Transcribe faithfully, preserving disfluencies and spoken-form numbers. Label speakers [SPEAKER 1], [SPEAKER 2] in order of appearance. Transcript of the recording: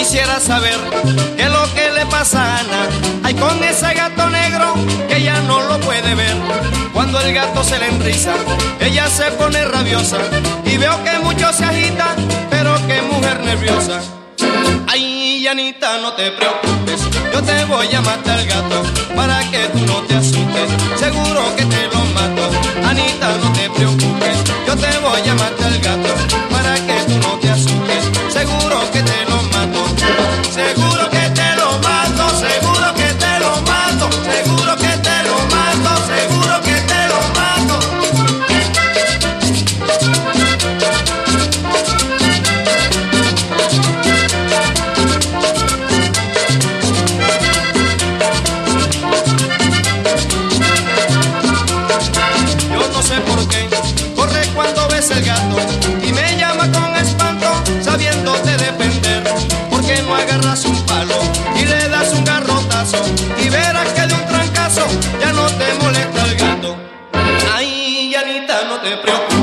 [SPEAKER 1] quisiera saber qué es lo que le pasa a Ana. Ay, con ese gato negro que ella no lo puede ver. Cuando el gato se le enrisa, ella se pone rabiosa. Y veo que mucho se agita, pero qué mujer nerviosa. Ay, Anita, no te preocupes, yo te voy a matar al gato para que tú no te asustes. Seguro que te lo mato. Anita, no te preocupes, yo te voy a matar al gato para que tú no te asustes. Seguro que te lo mato. Seguro que te lo mato, seguro que te lo mato, seguro que te lo mato, seguro que te lo mato. Yo no sé por qué corre cuando ves el gato y me llama con espanto sabiéndote defender. Porque no agarras un palo y le das un garrotazo y verás que de un trancazo ya no te molesta el gato. Ay, Anita, no te preocupes,